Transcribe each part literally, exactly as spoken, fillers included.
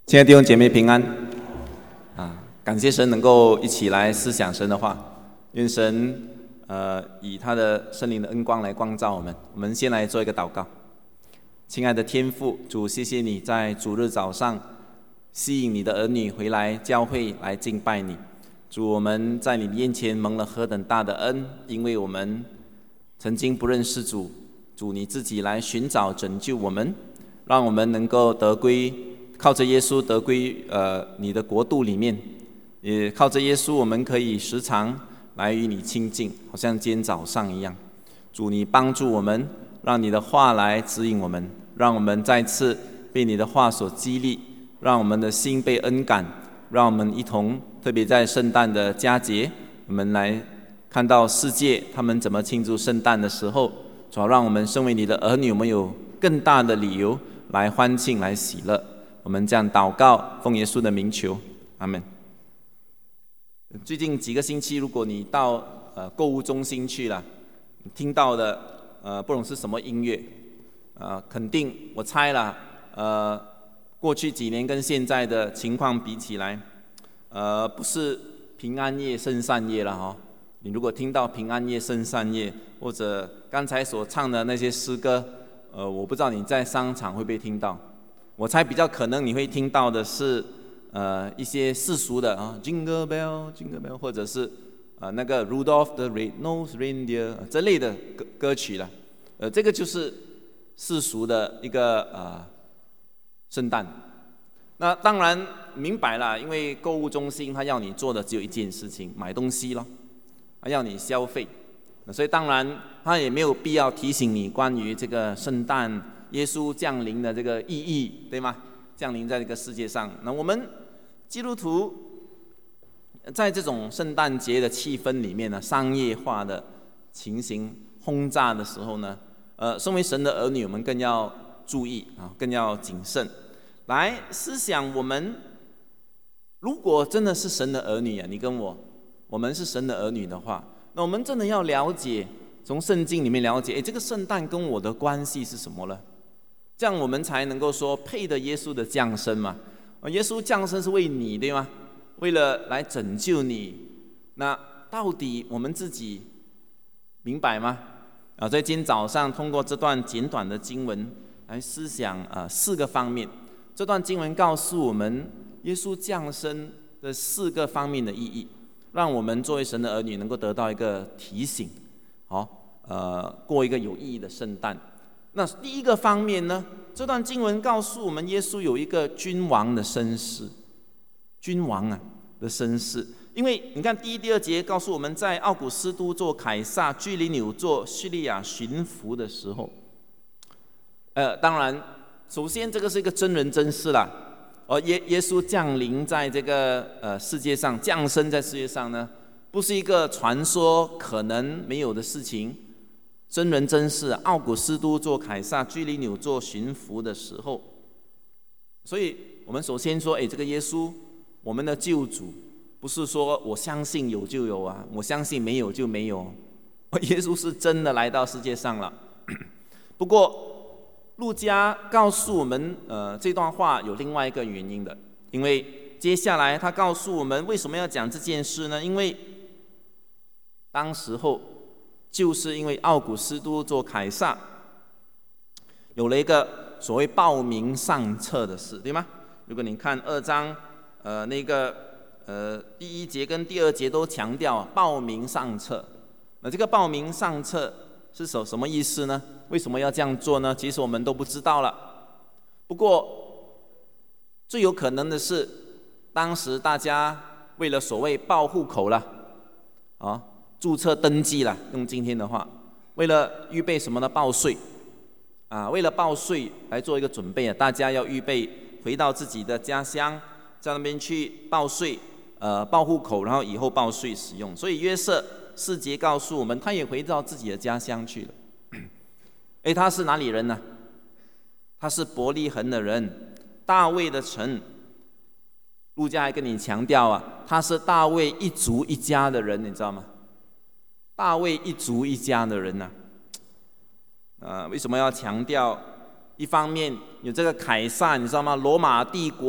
亲爱的弟兄姐妹平安啊！感谢神能够一起来思想神的话，愿神呃以他的圣灵的恩光来光照我们。我们先来做一个祷告。亲爱的天父，主，谢谢你在主日早上吸引你的儿女回来教会来敬拜你。主，我们在你面前蒙了何等大的恩，因为我们曾经不认识主，主你自己来寻找拯救我们，让我们能够得归。靠着耶稣得归呃你的国度里面，也靠着耶稣，我们可以时常来与你亲近，好像今天早上一样。主，你帮助我们，让你的话来指引我们，让我们再次被你的话所激励，让我们的心被恩感，让我们一同，特别在圣诞的佳节，我们来看到世界他们怎么庆祝圣诞的时候，主要让我们身为你的儿女，我们有更大的理由来欢庆，来喜乐。我们这样祷告，奉耶稣的名求，阿们。最近几个星期，如果你到呃购物中心去了，听到的呃不懂是什么音乐，呃肯定我猜了，呃过去几年跟现在的情况比起来，呃不是平安夜、圣诞夜了哈、哦。你如果听到平安夜、圣诞夜，或者刚才所唱的那些诗歌，呃我不知道你在商场会不会听到。我猜比较可能你会听到的是，呃，一些世俗的啊 ，Jingle Bell, Jingle Bell， 或者是呃那个 Rudolph the Red-Nosed Reindeer 这类的歌歌曲了。呃，这个就是世俗的一个呃圣诞。那当然明白了，因为购物中心它要你做的只有一件事情，买东西咯，它要你消费，所以当然它也没有必要提醒你关于这个圣诞。耶稣降临的这个意义，对吗？降临在这个世界上，那我们基督徒在这种圣诞节的气氛里面呢，商业化的情形轰炸的时候呢，呃，身为神的儿女，我们更要注意啊，更要谨慎，来思想我们如果真的是神的儿女啊，你跟我，我们是神的儿女的话，那我们真的要了解，从圣经里面了解，哎，这个圣诞跟我的关系是什么了？这样我们才能够说配得耶稣的降生嘛。耶稣降生是为你，对吗？为了来拯救你。那到底我们自己明白吗？啊，在今天早上通过这段简短的经文来思想啊四个方面。这段经文告诉我们耶稣降生的四个方面的意义，让我们作为神的儿女能够得到一个提醒，好，呃，过一个有意义的圣诞。那第一个方面呢，这段经文告诉我们，耶稣有一个君王的身世，君王啊的身世。因为你看第一、第二节告诉我们在奥古斯都做凯撒，居里纽做叙利亚巡抚的时候，呃，当然，首先这个是一个真人真事啦。而耶耶稣降临在这个呃世界上，降生在世界上呢，不是一个传说可能没有的事情。真人真事，奥古斯都做凯撒，居里纽做巡抚的时候，所以我们首先说，哎，这个耶稣，我们的救主，不是说我相信有就有啊，我相信没有就没有，耶稣是真的来到世界上了。不过，路加告诉我们，呃，这段话有另外一个原因的，因为接下来他告诉我们为什么要讲这件事呢？因为当时候。就是因为奥古斯都做凯撒，有了一个所谓报名上册的事，对吗？如果你看二章，呃，那个呃第一节跟第二节都强调报名上册。那这个报名上册是什什么意思呢？为什么要这样做呢？其实我们都不知道了。不过最有可能的是，当时大家为了所谓报户口了，啊。注册登记了，用今天的话，为了预备什么呢？报税啊，为了报税来做一个准备啊，大家要预备回到自己的家乡，在那边去报税，呃，报户口，然后以后报税使用。所以约瑟四节告诉我们，他也回到自己的家乡去了。哎，他是哪里人呢？他是伯利恒的人，大卫的城。路加还跟你强调啊，他是大卫一族一家的人，你知道吗？大卫一族一家的人呢、啊，呃，为什么要强调？一方面有这个凯撒，你知道吗？罗马帝国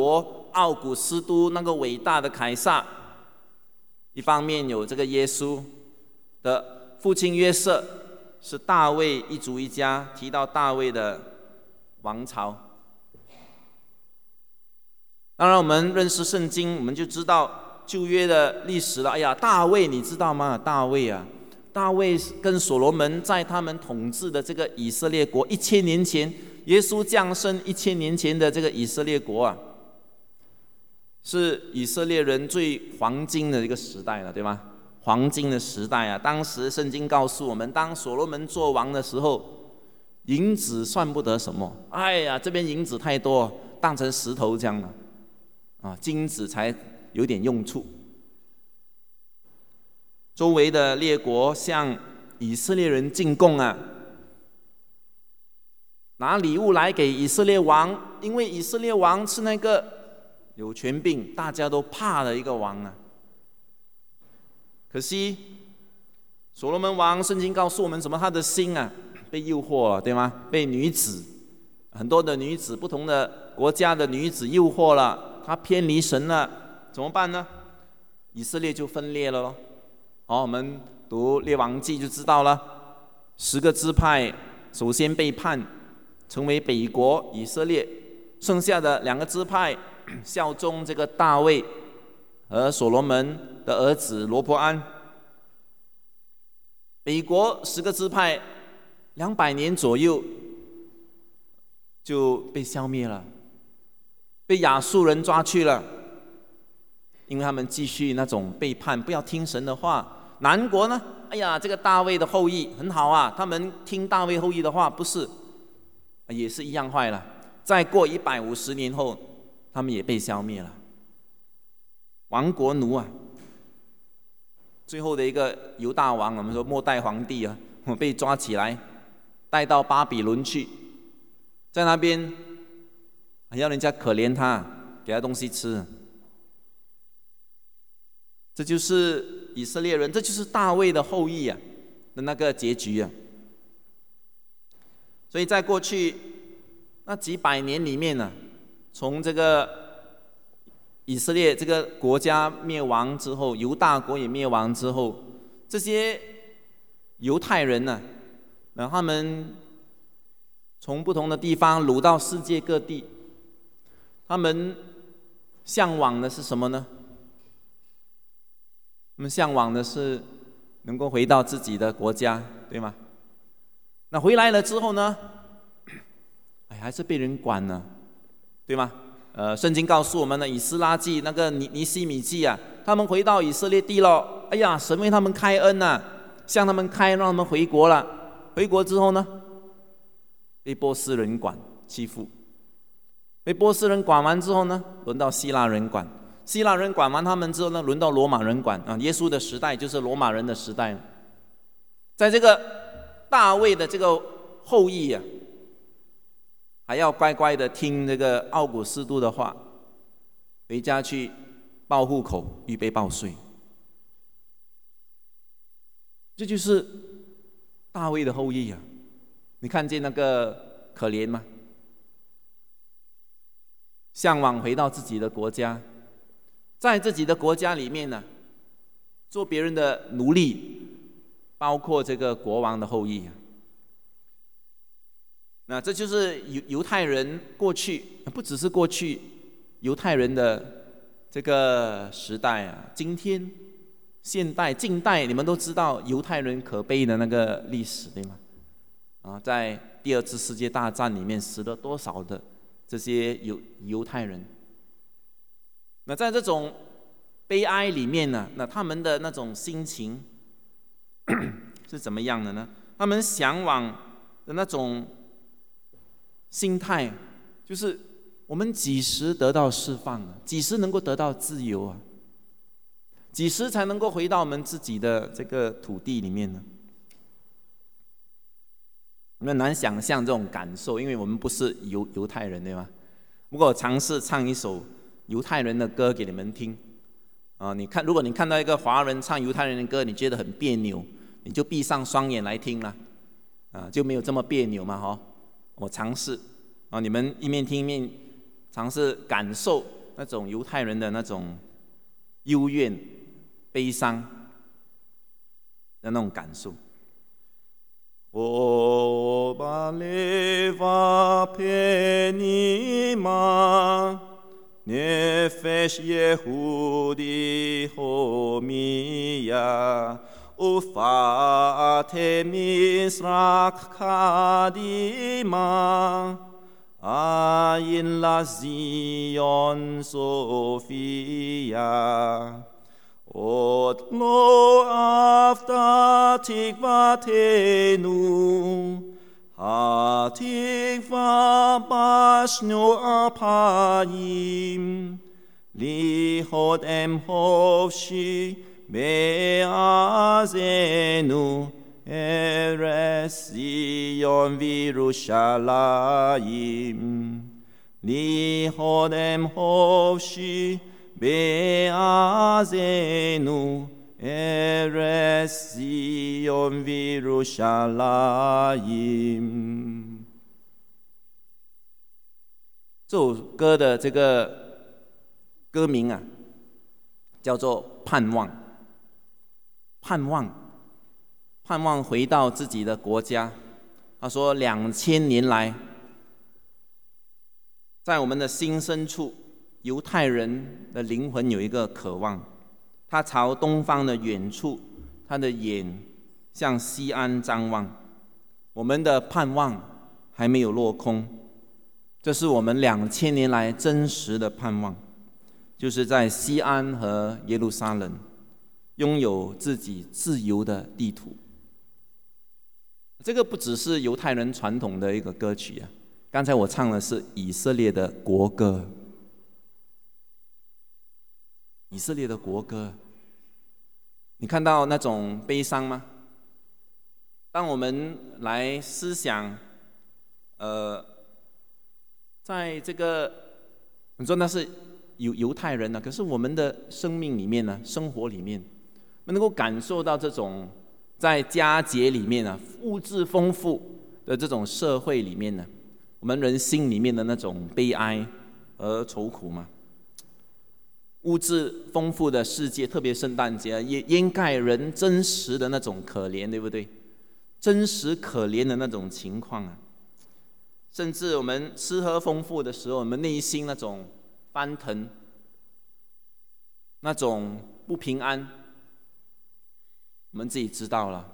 奥古斯都那个伟大的凯撒，一方面有这个耶稣的父亲约瑟，是大卫一族一家，提到大卫的王朝。当然我们认识圣经，我们就知道旧约的历史了。哎呀，大卫你知道吗？大卫啊，大卫跟所罗门在他们统治的这个以色列国一千年前，耶稣降生一千年前的这个以色列国啊，是以色列人最黄金的一个时代了，对吗？黄金的时代啊！当时圣经告诉我们，当所罗门做王的时候，银子算不得什么。哎呀，这边银子太多，当成石头这样了，啊，金子才有点用处。周围的列国向以色列人进贡啊，拿礼物来给以色列王，因为以色列王是那个有权柄，大家都怕的一个王啊。可惜，所罗门王，圣经告诉我们什么？他的心啊，被诱惑了，对吗？被女子，很多的女子，不同的国家的女子诱惑了，他偏离神了，怎么办呢？以色列就分裂了咯。好，我们读列王记就知道了，十个支派首先背叛，成为北国以色列，剩下的两个支派效忠这个大卫和所罗门的儿子罗伯安。北国十个支派两百年左右就被消灭了，被亚述人抓去了，因为他们继续那种背叛，不要听神的话。南国呢，哎呀，这个大卫的后裔很好啊，他们听大卫后裔的话，不是，也是一样坏了。再过一百五十年后，他们也被消灭了，亡国奴啊。最后的一个犹大王，我们说末代皇帝啊，被抓起来，带到巴比伦去，在那边要人家可怜他，给他东西吃。这就是以色列人，这就是大卫的后裔啊的那个结局啊。所以在过去那几百年里面呢、啊，从这个以色列这个国家灭亡之后，犹大国也灭亡之后，这些犹太人呢、啊，让他们从不同的地方掳到世界各地，他们向往的是什么呢？他们向往的是能够回到自己的国家，对吗？那回来了之后呢，哎，还是被人管了，对吗？呃，圣经告诉我们呢，以斯拉记那个尼尼西米记啊，他们回到以色列地了，哎呀，神为他们开恩啊，向他们开，让他们回国了。回国之后呢，被波斯人管欺负，被波斯人管完之后呢，轮到希腊人管。希腊人管完他们之后呢，轮到罗马人管啊。耶稣的时代就是罗马人的时代。在这个大卫的这个后裔啊，还要乖乖的听这个奥古斯都的话，回家去报户口，预备报税。这就是大卫的后裔啊！你看见那个可怜吗？向往回到自己的国家。在自己的国家里面呢，做别人的奴隶，包括这个国王的后裔啊。那这就是犹犹太人过去，不只是过去犹太人的这个时代啊，今天、现代、近代，你们都知道犹太人可悲的那个历史，对吗？啊，在第二次世界大战里面死了多少的这些犹犹太人？那在这种悲哀里面呢，那他们的那种心情是怎么样的呢？他们向往的那种心态，就是我们几时得到释放啊？几时能够得到自由啊？几时才能够回到我们自己的这个土地里面呢？我们难想象这种感受，因为我们不是犹犹太人，对吗？不过我尝试唱一首犹太人的歌给你们听啊！你看，如果你看到一个华人唱犹太人的歌，你觉得很别扭，你就闭上双眼来听了，啊，就没有这么别扭嘛，哈！我尝试啊，你们一面听一面尝试感受那种犹太人的那种幽怨、悲伤的那种感受。我把雷法佩尼玛。נפש יהודי הומיה ופאתי מזרח קדימה עין לזיון סופיה עוד לא אבדה תקוותנו התקווה בשנו אפיים, להיות אם חופשי מעזנו, ארץ ציון וירושלים. להיות אם חופשי מעזנו, ארץ ציון וירושלים。这首歌的这个歌名啊，叫做盼望。盼望，盼望回到自己的国家。他说，两千年来，在我们的心深处，犹太人的灵魂有一个渴望。他朝东方的远处，他的眼向西安张望。我们的盼望还没有落空，这是我们两千年来真实的盼望，就是在西安和耶路撒冷拥有自己自由的地图。这个不只是犹太人传统的一个歌曲啊，刚才我唱的是以色列的国歌。以色列的国歌，你看到那种悲伤吗？当我们来思想，呃，在这个你说那是犹犹太人呢、啊，可是我们的生命里面呢，生活里面，我们能够感受到这种在佳节里面啊，物质丰富的这种社会里面呢，我们人心里面的那种悲哀和愁苦吗？物质丰富的世界，特别圣诞节，也掩盖人真实的那种可怜，对不对？真实可怜的那种情况啊，甚至我们吃喝丰富的时候，我们内心那种翻腾，那种不平安，我们自己知道了。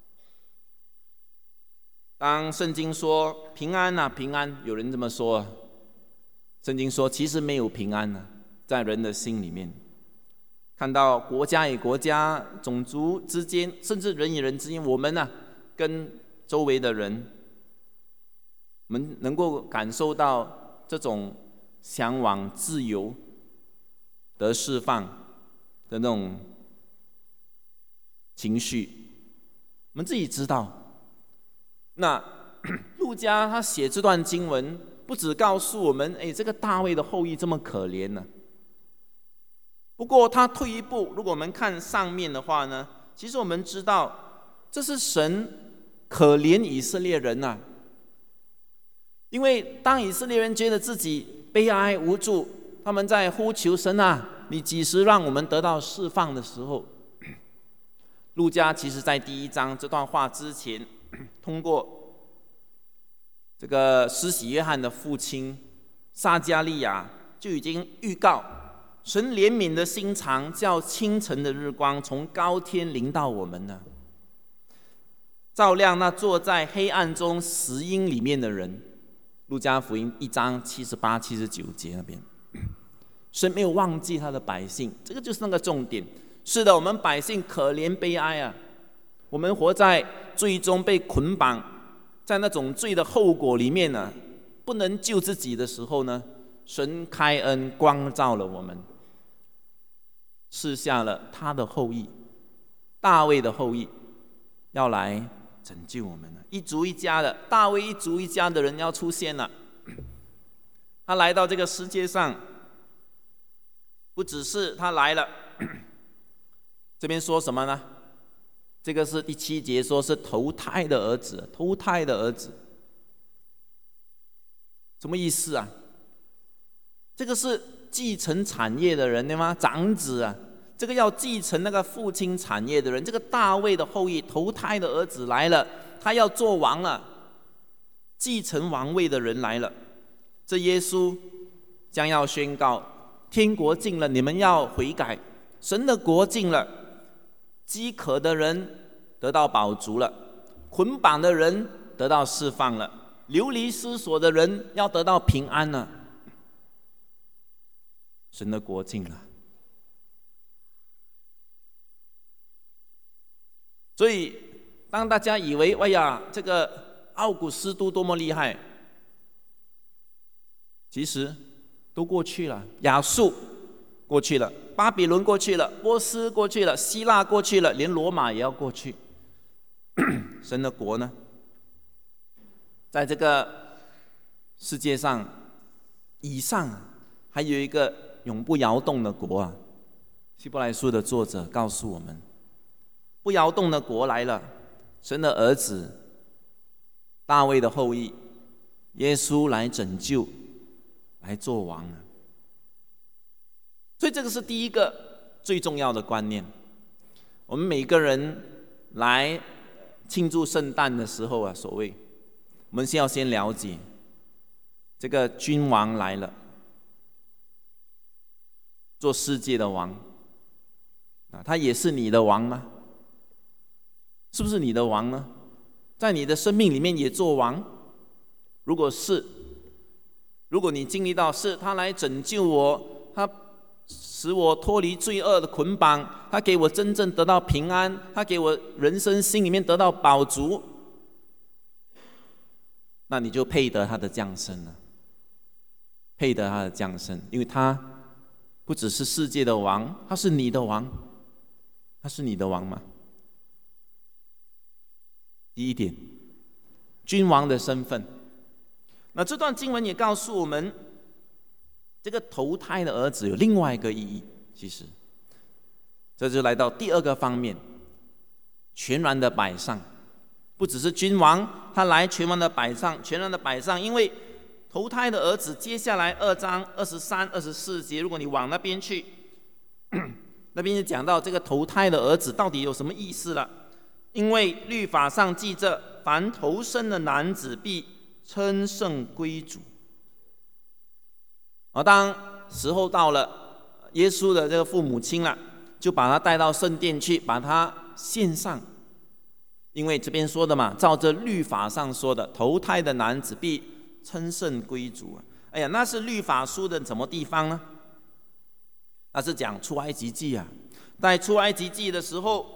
当圣经说平安啊平安，有人这么说啊，圣经说其实没有平安啊，在人的心里面。看到国家与国家、种族之间，甚至人与人之间，我们啊跟周围的人，我们能够感受到这种向往自由、得释放的那种情绪，我们自己知道。那路加他写这段经文，不只告诉我们，哎，这个大卫的后裔这么可怜呢、啊。不过他退一步，如果我们看上面的话呢，其实我们知道，这是神可怜以色列人呐、啊。因为当以色列人觉得自己悲哀无助，他们在呼求神啊，你几时让我们得到释放的时候，路加其实在第一章这段话之前，通过这个施洗约翰的父亲撒迦利亚就已经预告，神怜悯的心肠，叫清晨的日光从高天临到我们呢，照亮那坐在黑暗中死荫里面的人。路加福音一章七十八、七十九节那边，神没有忘记他的百姓，这个就是那个重点。是的，我们百姓可怜悲哀啊，我们活在罪中被捆绑，在那种罪的后果里面呢，不能救自己的时候呢，神开恩光照了我们，赐下了他的后裔，大卫的后裔，要来拯救我们了。一族一家的大卫一族一家的人要出现了。他来到这个世界上，不只是他来了，这边说什么呢？这个是第七节，说是投胎的儿子，投胎的儿子，什么意思啊？这个是继承产业的人，对吗？长子啊，这个要继承那个父亲产业的人，这个大卫的后裔，投胎的儿子来了，他要做王了，继承王位的人来了。这耶稣将要宣告：天国近了，你们要悔改；神的国近了，饥渴的人得到饱足了，捆绑的人得到释放了，流离失所的人要得到平安了。神的国近了。所以当大家以为哎呀这个奥古斯都多么厉害，其实都过去了。亚述过去了，巴比伦过去了，波斯过去了，希腊过去了，连罗马也要过去。神的国呢，在这个世界上以上还有一个永不摇动的国啊。希伯来书的作者告诉我们，不摇动的国来了，神的儿子大卫的后裔耶稣来拯救，来做王啊。所以这个是第一个最重要的观念。我们每个人来庆祝圣诞的时候啊，所谓我们先要先了解这个君王来了，做世界的王啊，他也是你的王吗？是不是你的王呢？在你的生命里面也做王？如果是，如果你经历到是他来拯救我，他使我脱离罪恶的捆绑，他给我真正得到平安，他给我人生心里面得到饱足，那你就配得他的降生了，配得他的降生，因为他不只是世界的王，他是你的王，他是你的王吗？第一点，君王的身份。那这段经文也告诉我们，这个投胎的儿子有另外一个意义。其实，这就来到第二个方面，全然的摆上。不只是君王，他来全然的摆上，全然的摆上。因为投胎的儿子，接下来二章二十三、二十四节，如果你往那边去，那边就讲到这个投胎的儿子到底有什么意思了。因为律法上记着，凡投生的男子必称圣归主。而当时候到了，耶稣的这个父母亲了，就把他带到圣殿去，把他献上。因为这边说的嘛，照着律法上说的，投胎的男子必称圣归主。哎呀，那是律法书的什么地方呢？那是讲出埃及记啊。在出埃及记的时候，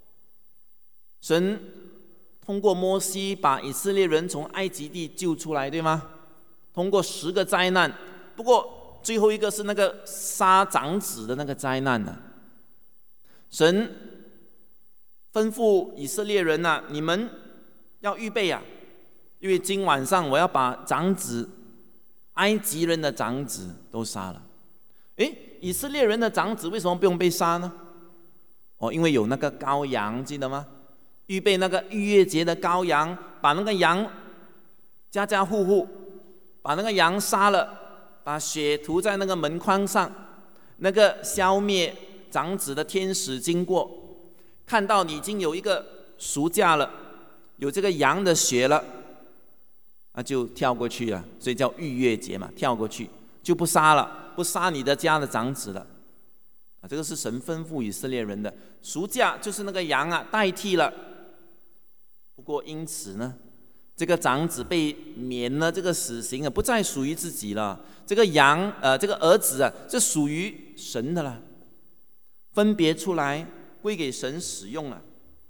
神通过摩西把以色列人从埃及地救出来，对吗？通过十个灾难，不过最后一个是那个杀长子的那个灾难呢、啊。神吩咐以色列人啊，你们要预备啊，因为今晚上我要把长子，埃及人的长子都杀了。诶，以色列人的长子为什么不用被杀呢？哦，因为有那个羔羊，记得吗？预备那个逾越节的羔羊，把那个羊家家户户把那个羊杀了，把血涂在那个门框上，那个消灭长子的天使经过，看到你已经有一个赎价了，有这个羊的血了，那就跳过去了，所以叫逾越节嘛，跳过去就不杀了，不杀你的家的长子了。啊，这个是神吩咐以色列人的，赎价就是那个羊啊，代替了。不过因此呢，这个长子被免了这个死刑啊，不再属于自己了。这个羊，呃，这个儿子啊，这属于神的了，分别出来归给神使用了。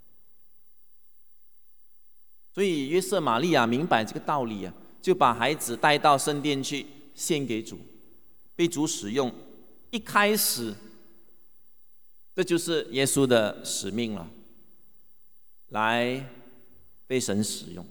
所以约瑟玛利亚明白这个道理啊，就把孩子带到圣殿去献给主，被主使用。一开始，这就是耶稣的使命了，来被神使用，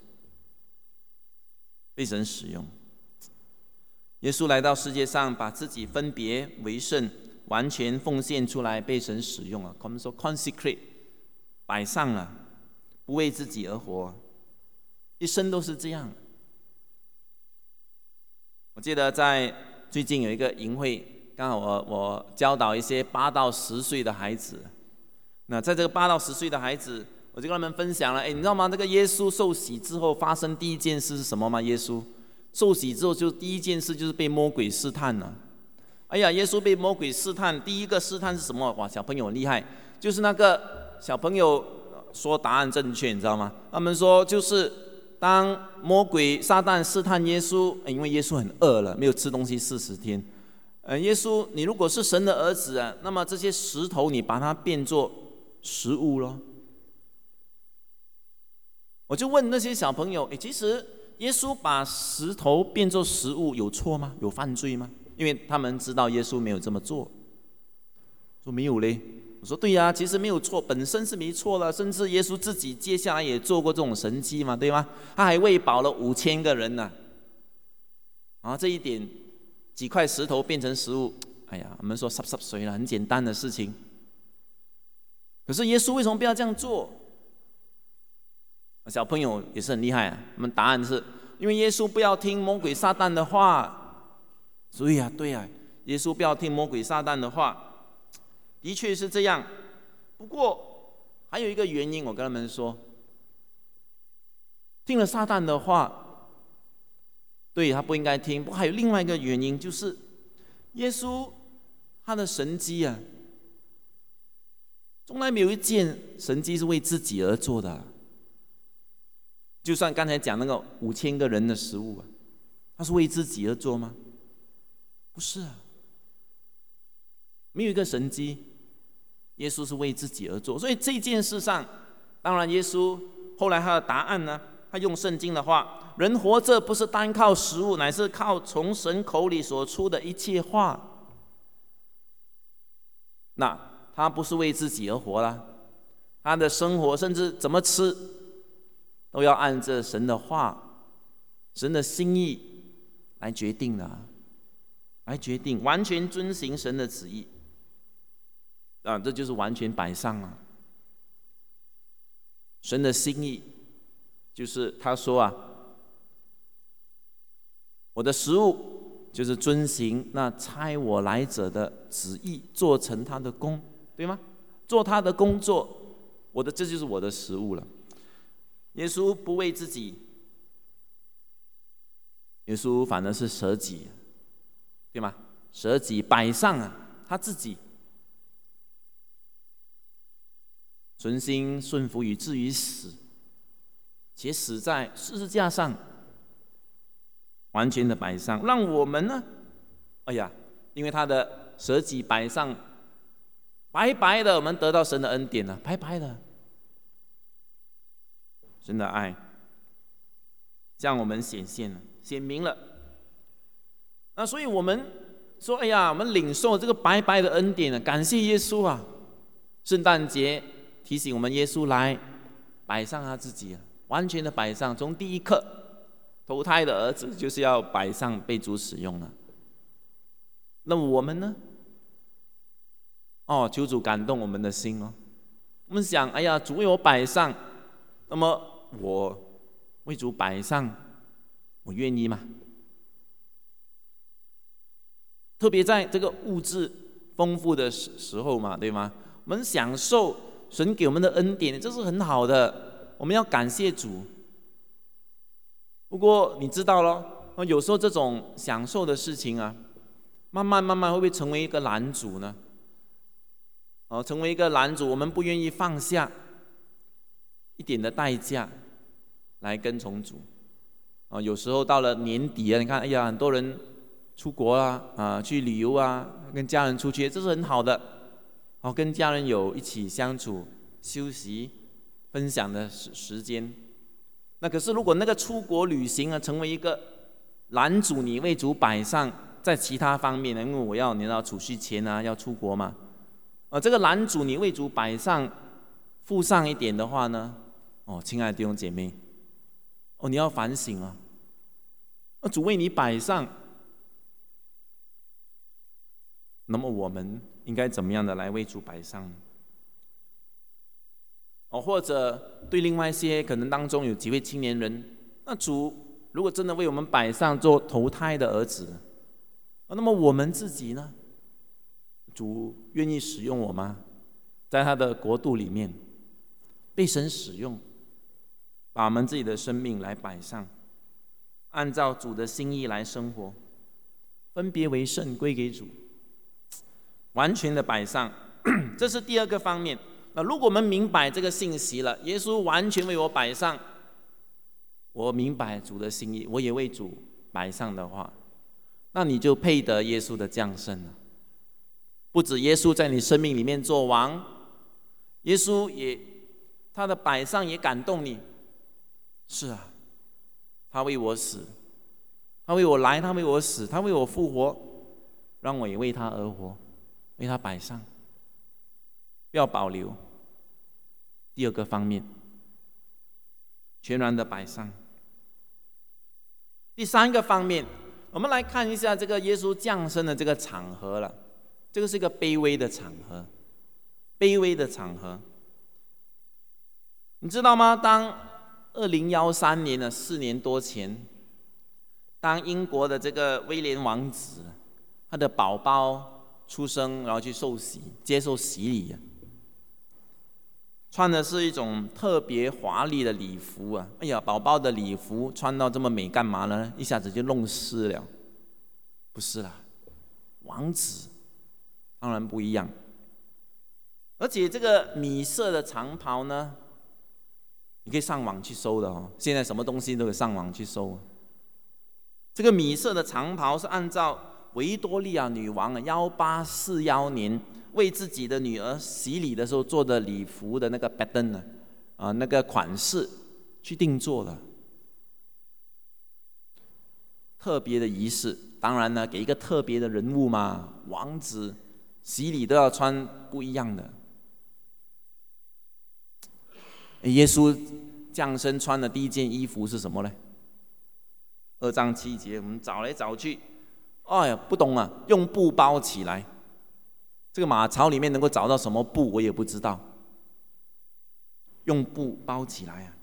被神使用。耶稣来到世界上，把自己分别为圣，完全奉献出来，被神使用了。我们说 consecrate， 摆上了，不为自己而活，一生都是这样。我记得在最近有一个营会刚好我我教导一些八到十岁的孩子，那在这个八到十岁的孩子，我就跟他们分享了，哎，你知道吗？这个耶稣受洗之后发生第一件事是什么吗？耶稣受洗之后，就第一件事就是被魔鬼试探了。哎呀，耶稣被魔鬼试探，第一个试探是什么？哇，小朋友很厉害，就是那个小朋友说答案正确，你知道吗？他们说就是当魔鬼撒旦试探耶稣，因为耶稣很饿了，没有吃东西四十天。呃，耶稣，你如果是神的儿子啊，那么这些石头你把它变作食物咯。我就问那些小朋友，哎，其实耶稣把石头变作食物有错吗？有犯罪吗？因为他们知道耶稣没有这么做。说没有嘞。我说对呀、啊，其实没有错，本身是没错了。甚至耶稣自己接下来也做过这种神迹嘛，对吗？他还喂饱了五千个人呢、啊。啊，这一点几块石头变成食物，哎呀，我们说濕濕碎了，很简单的事情。可是耶稣为什么不要这样做？小朋友也是很厉害啊。我们答案是因为耶稣不要听魔鬼撒旦的话。所以啊，对啊，耶稣不要听魔鬼撒旦的话，的确是这样。不过还有一个原因，我跟他们说，听了撒旦的话，对，他不应该听。不过还有另外一个原因，就是耶稣他的神迹啊，从来没有一件神迹是为自己而做的。就算刚才讲那个五千个人的食物啊，他是为自己而做吗？不是啊，没有一个神迹，耶稣是为自己而做。所以这件事上，当然耶稣后来他的答案呢，他用圣经的话，人活着不是单靠食物，乃是靠从神口里所出的一切话。那他不是为自己而活啦，他的生活甚至怎么吃，都要按着神的话、神的心意来决定的。来决定，完全遵行神的旨意啊，这就是完全摆上了。神的心意就是他说啊，我的食物就是遵行那差我来者的旨意，做成他的工，对吗？做他的工作，我的这就是我的食物了。耶稣不为自己，耶稣反而是舍己。对吗？舍己摆上啊，他自己存心顺服以至于死，且死在十字架上，完全的摆上，让我们呢，哎呀，因为他的舍己摆上，白白的我们得到神的恩典了，白白的，神的爱向我们显现了，显明了。那所以我们说，哎呀，我们领受这个白白的恩典啊，感谢耶稣啊！圣诞节提醒我们，耶稣来摆上他自己，完全的摆上。从第一刻投胎的儿子，就是要摆上被主使用了。那我们呢？哦，求主感动我们的心哦。我们想，哎呀，主为我摆上，那么我为主摆上，我愿意吗？特别在这个物质丰富的时候嘛，对吗？我们享受神给我们的恩典，这是很好的，我们要感谢主。不过你知道咯，有时候这种享受的事情啊，慢慢慢慢会不会成为一个拦阻呢？哦，成为一个拦阻，我们不愿意放下一点的代价来跟从主。啊，有时候到了年底啊，你看，哎呀，很多人出国啊，啊，去旅游啊，跟家人出去，这是很好的。哦，跟家人有一起相处、休息、分享的时时间。那可是，如果那个出国旅行啊，成为一个拦阻你为主摆上，在其他方面呢，因为我要你要储蓄钱啊，要出国嘛，啊，这个拦阻你为主摆上、付上一点的话呢，哦，亲爱的弟兄姐妹，哦，你要反省啊，那主为你摆上。那么我们应该怎么样的来为主摆上呢？哦，或者对另外一些可能当中有几位青年人，那主如果真的为我们摆上做投胎的儿子，那么我们自己呢？ 主愿意使用我吗？在他的国度里面，被神使用，把我们自己的生命来摆上，按照主的心意来生活，分别为圣归给主，完全的摆上。这是第二个方面。那如果我们明白这个信息了，耶稣完全为我摆上，我明白主的心意，我也为主摆上的话，那你就配得耶稣的降生了。不止耶稣在你生命里面做王，耶稣也他的摆上也感动你。是啊，他为我死，他为我来，他为我死，他为我复活，让我也为他而活，为他摆上，不要保留。第二个方面，全然的摆上。第三个方面，我们来看一下这个耶稣降生的这个场合了。这个是一个卑微的场合，卑微的场合。你知道吗？当二零一三年的四年多前，当英国的这个威廉王子，他的宝宝出生，然后去受洗，接受洗礼，穿的是一种特别华丽的礼服啊！哎呀，宝宝的礼服穿到这么美干嘛呢？一下子就弄湿了。不是啦，王子当然不一样。而且这个米色的长袍呢，你可以上网去搜的哦。现在什么东西都可以上网去搜。这个米色的长袍是按照维多利亚女王一八四一年为自己的女儿洗礼的时候做的礼服的那个 pattern 呢，啊，那个款式去定做的，特别的仪式。当然呢，给一个特别的人物嘛，王子洗礼都要穿不一样的。耶稣降生穿的第一件衣服是什么呢？二章七节，我们找来找去，哎呀，不懂啊，用布包起来。这个马槽里面能够找到什么布，我也不知道。用布包起来啊，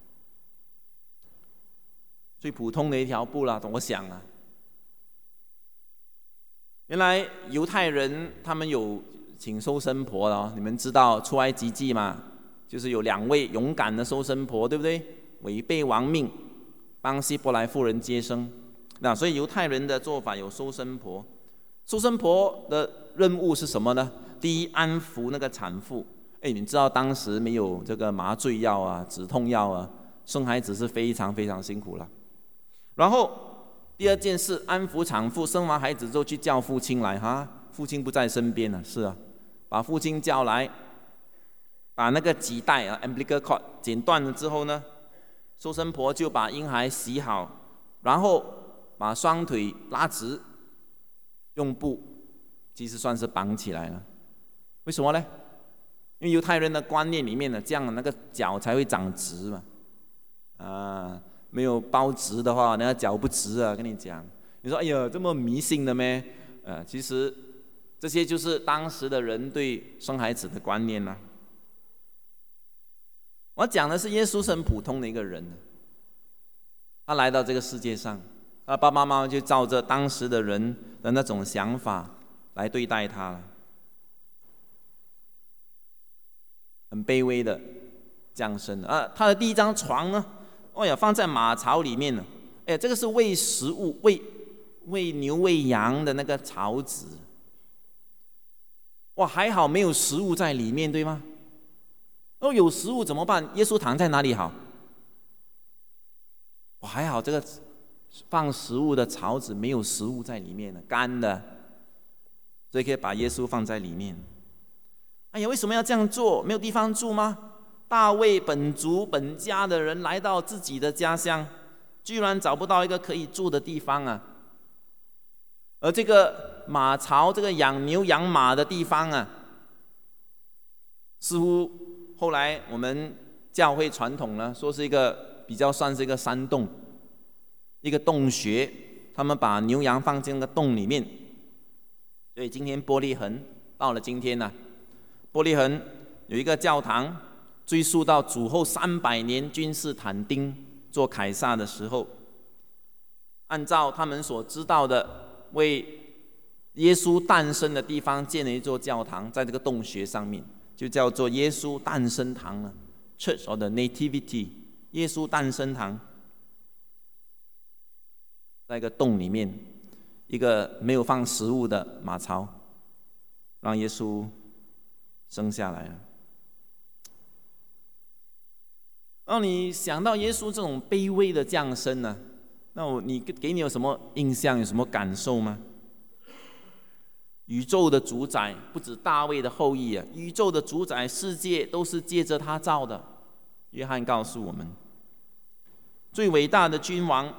最普通的一条布啦，我想啊。原来犹太人他们有请收生婆了，你们知道出埃及记嘛？就是有两位勇敢的收生婆，对不对？违背王命，帮希伯来妇人接生。那所以犹太人的做法有收生婆。收生婆的任务是什么呢？第一，安抚那个产妇。哎，你知道当时没有这个麻醉药啊、止痛药啊，生孩子是非常非常辛苦了。然后第二件事，安抚产妇，生完孩子之后去叫父亲来哈，父亲不在身边呢，是啊，把父亲叫来，把那个脐带啊 umbilical cord 剪断了之后呢，收生婆就把婴孩洗好，然后把双腿拉直，用布其实算是绑起来了。为什么呢？因为犹太人的观念里面呢，这样那个脚才会长直嘛。啊，没有包直的话，那个脚不直啊。跟你讲，你说哎呀，这么迷信的咩？呃，其实这些就是当时的人对生孩子的观念啦、啊。我讲的是耶稣是很普通的一个人，他来到这个世界上，他爸爸妈妈就照着当时的人的那种想法来对待他了，很卑微的降生啊。他的第一张床呢，哎呀，放在马槽里面了。哎，这个是喂食物、喂喂牛、喂羊的那个槽子。哇，还好没有食物在里面，对吗？哦，有食物怎么办？耶稣躺在哪里好？哇，还好这个放食物的槽子没有食物在里面的，干的，所以可以把耶稣放在里面。哎呀，为什么要这样做？没有地方住吗？大卫本族本家的人来到自己的家乡，居然找不到一个可以住的地方啊！而这个马槽，这个养牛养马的地方啊，似乎后来我们教会传统呢，说是一个比较算是一个山洞，一个洞穴，他们把牛羊放进那个洞里面。所以今天伯利恒到了今天呢、啊，伯利恒有一个教堂，追溯到主后三百年，君士坦丁做凯撒的时候，按照他们所知道的，为耶稣诞生的地方建了一座教堂，在这个洞穴上面，就叫做耶稣诞生堂了 ，Church of the Nativity， 耶稣诞生堂，在一个洞里面，一个没有放食物的马槽，让耶稣生下来了。让你想到耶稣这种卑微的降生呢、啊，那我你给你有什么印象？有什么感受吗？宇宙的主宰不止大卫的后裔啊，宇宙的主宰，世界都是借着他造的。约翰告诉我们，最伟大的君王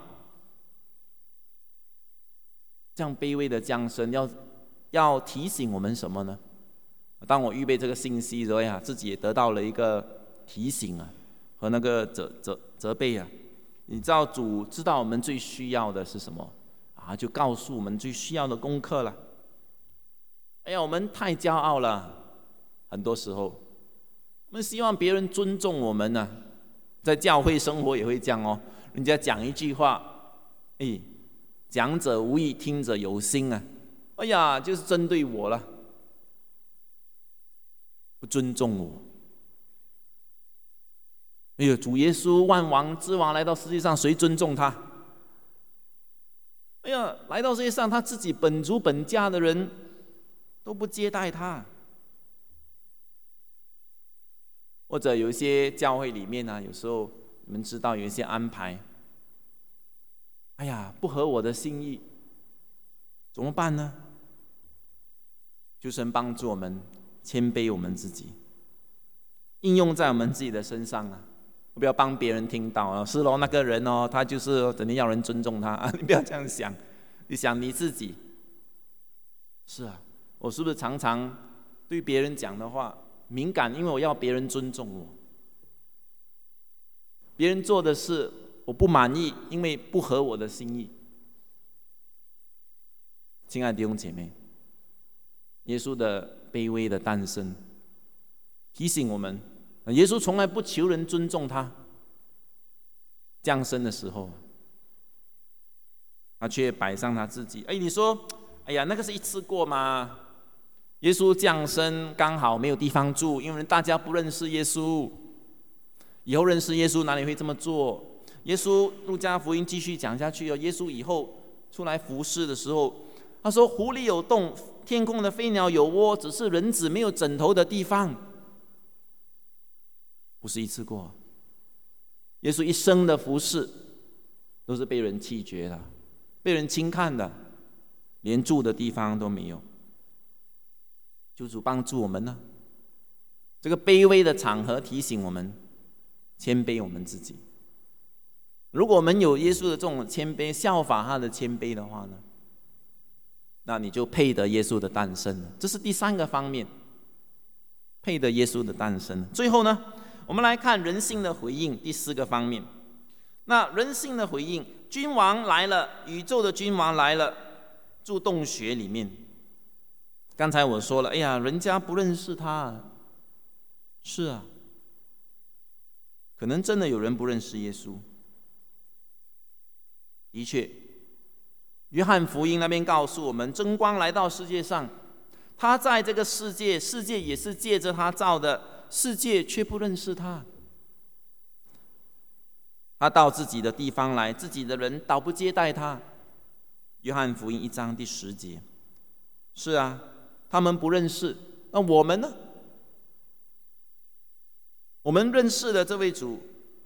这样卑微的降生，要要提醒我们什么呢？当我预备这个信息的时候呀，自己也得到了一个提醒啊，和那个责责责备啊。你知道主知道我们最需要的是什么啊，就告诉我们最需要的功课了。哎呀，我们太骄傲了，很多时候，我们希望别人尊重我们呢、啊。在教会生活也会这样哦，人家讲一句话，哎，讲者无意，听者有心啊。哎呀，就是针对我了，不尊重我。哎呦，主耶稣万王之王来到世界上，谁尊重他？哎呀，来到世界上，他自己本族本家的人都不接待他。或者有一些教会里面呢、啊，有时候你们知道有一些安排，哎呀，不合我的心意，怎么办呢？求神帮助我们谦卑我们自己，应用在我们自己的身上啊！不要帮别人听到啊，是咯，那个人哦，他就是整天要人尊重他啊，你不要这样想，你想你自己。是啊，我是不是常常对别人讲的话敏感，因为我要别人尊重我。别人做的事我不满意，因为不合我的心意。亲爱的弟兄姐妹，耶稣的卑微的诞生提醒我们，耶稣从来不求人尊重他。降生的时候，他却摆上他自己。哎，你说，哎呀，那个是一次过吗？耶稣降生刚好没有地方住，因为大家不认识耶稣。以后认识耶稣哪里会这么做？耶稣路加福音继续讲下去哦。耶稣以后出来服侍的时候，他说：“狐狸有洞，天空的飞鸟有窝，只是人子没有枕头的地方。”不是一次过。耶稣一生的服侍都是被人弃绝的，被人轻看的，连住的地方都没有。求主帮助我们呢。这个卑微的场合提醒我们谦卑我们自己。如果我们有耶稣的这种谦卑，效法他的谦卑的话呢，那你就配得耶稣的诞生了。这是第三个方面，配得耶稣的诞生。最后呢，我们来看人性的回应，第四个方面。那人性的回应，君王来了，宇宙的君王来了，住洞穴里面。刚才我说了，哎呀，人家不认识他。是啊，可能真的有人不认识耶稣。的确，约翰福音那边告诉我们，真光来到世界上，他在这个世界，世界也是借着他造的，世界却不认识他。他到自己的地方来，自己的人倒不接待他。约翰福音一章第十节。是啊，他们不认识，那我们呢？我们认识的这位主，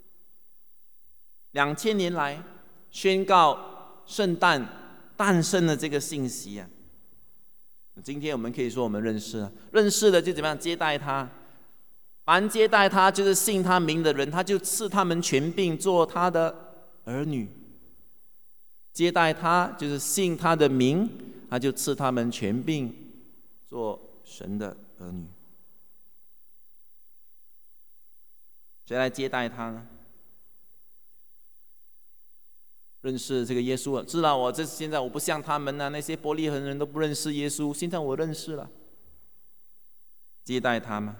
两千年来宣告圣诞诞生的这个信息啊，今天我们可以说我们认识了，认识了就怎么样接待他？凡接待他，就是信他名的人，他就赐他们权柄做他的儿女。接待他，就是信他的名，他就赐他们权柄做神的儿女。谁来接待他呢？认识这个耶稣了，知道我这现在我不像他们啊，那些伯利恒人都不认识耶稣，现在我认识了，接待他吗？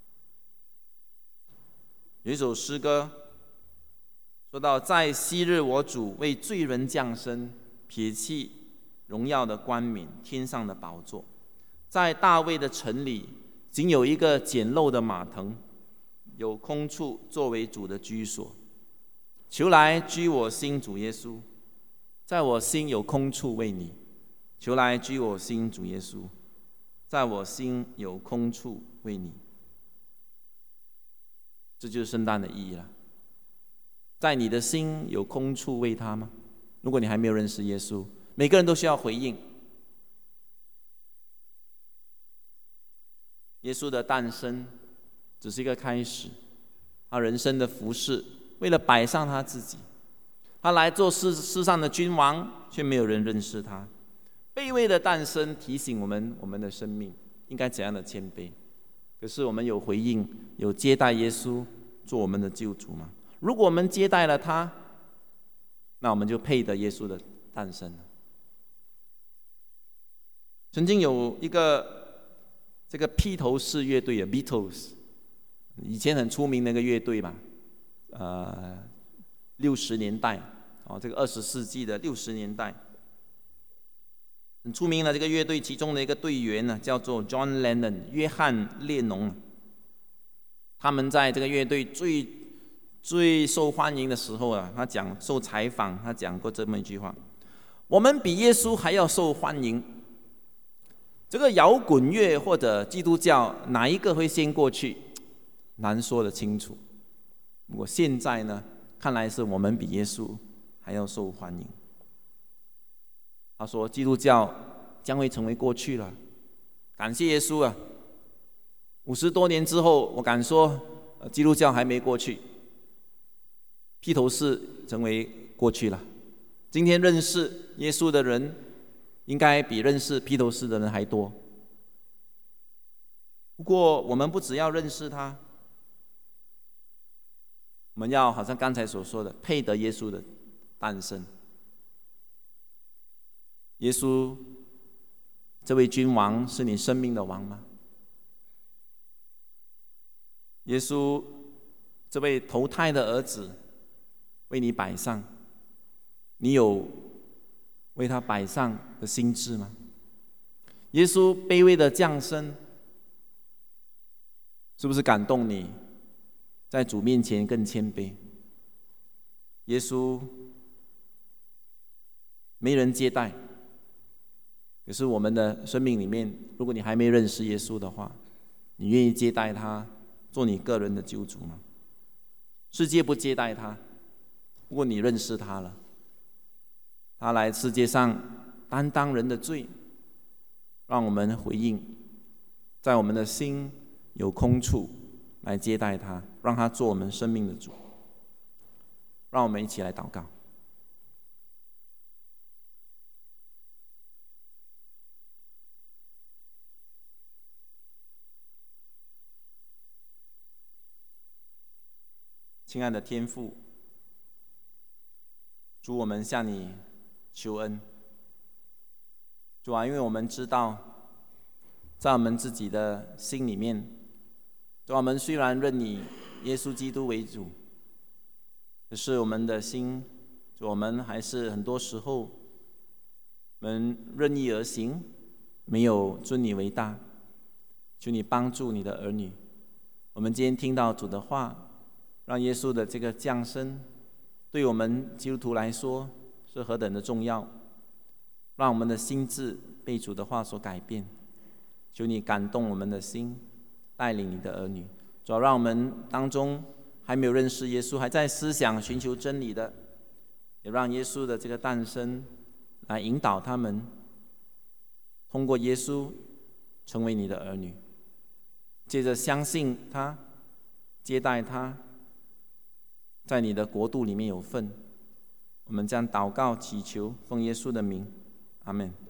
有一首诗歌说到，在昔日我主为罪人降生，撇弃荣耀的冠冕，天上的宝座。在大卫的城里，仅有一个简陋的马棚，有空处作为主的居所。求来居我心，主耶稣，在我心有空处为你。求来居我心，主耶稣，在我心有空处为你。这就是圣诞的意义了。在你的心有空处为他吗？如果你还没有认识耶稣，每个人都需要回应。耶稣的诞生只是一个开始，他人生的服事为了摆上他自己，他来做世世上的君王，却没有人认识他。卑微的诞生提醒我们，我们的生命应该怎样的谦卑。可是我们有回应，有接待耶稣做我们的救主吗？如果我们接待了他，那我们就配得耶稣的诞生了。曾经有一个这个披头士乐队 Beatles， 以前很出名的一个乐队嘛，呃，六十年代哦，这个二十世纪的六十年代，很出名的这个乐队，其中的一个队员呢，叫做 John Lennon， 约翰列侬。他们在这个乐队最最受欢迎的时候啊，他讲受采访，他讲过这么一句话：我们比耶稣还要受欢迎。这个摇滚乐或者基督教哪一个会先过去，难说得清楚。不过现在呢，看来是我们比耶稣还要受欢迎。他说基督教将会成为过去了，感谢耶稣啊！五十多年之后，我敢说，基督教还没过去，披头士成为过去了。今天认识耶稣的人，应该比认识披头士的人还多。不过，我们不只要认识他，我们要好像刚才所说的，配得耶稣的诞生。耶稣这位君王是你生命的王吗？耶稣这位投胎的儿子为你摆上，你有为他摆上的心志吗？耶稣卑微的降生，是不是感动你在主面前更谦卑？耶稣没人接待，可是我们的生命里面，如果你还没认识耶稣的话，你愿意接待他做你个人的救主吗？世界不接待他，不过你认识他了，他来世界上担当人的罪，让我们回应，在我们的心有空处来接待他，让他做我们生命的主。让我们一起来祷告。亲爱的天父，主，我们向你求恩。主啊，因为我们知道，在我们自己的心里面，主，我们虽然认你耶稣基督为主，可是我们的心，主，我们还是很多时候，我们任意而行，没有尊你为大。求你帮助你的儿女。我们今天听到主的话，让耶稣的这个降生对我们基督徒来说是何等的重要，让我们的心智被主的话所改变。求你感动我们的心，带领你的儿女。主要让我们当中还没有认识耶稣，还在思想寻求真理的，也让耶稣的这个诞生来引导他们，通过耶稣成为你的儿女，接着相信他，接待他，在你的国度里面有份。我们将祷告祈求，奉耶稣的名，阿们。